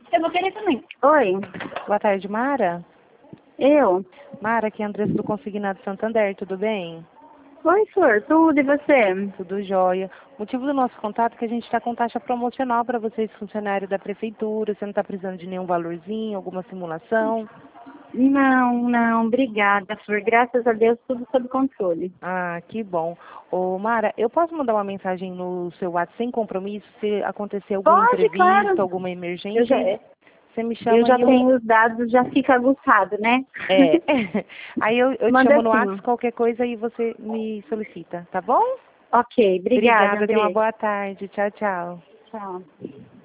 Eu vou querer também. Oi, Boa tarde, Mara. eu? Mara, aqui é a Andressa do Consignado Santander, tudo bem? Oi, Flor, tudo e você? Tudo jóia. O motivo do nosso contato é que a gente está com taxa promocional para vocês, funcionários da prefeitura. Você não está precisando de nenhum valorzinho, alguma simulação? Não, obrigada, Flor. Graças a Deus, tudo sob controle. Ah, que bom. Ô, Mara, eu posso mandar uma mensagem no seu WhatsApp sem compromisso? Se acontecer algum Pode, imprevisto, claro. alguma Eu emergência, já, aí você me eu chama já e eu... tenho os dados, já fica aguçado, né? É. Aí eu te Manda chamo no assim. WhatsApp, qualquer coisa, e você me solicita, tá bom? Ok, obrigada, Obrigada, tenha uma André. boa tarde. Tchau, tchau. Tchau.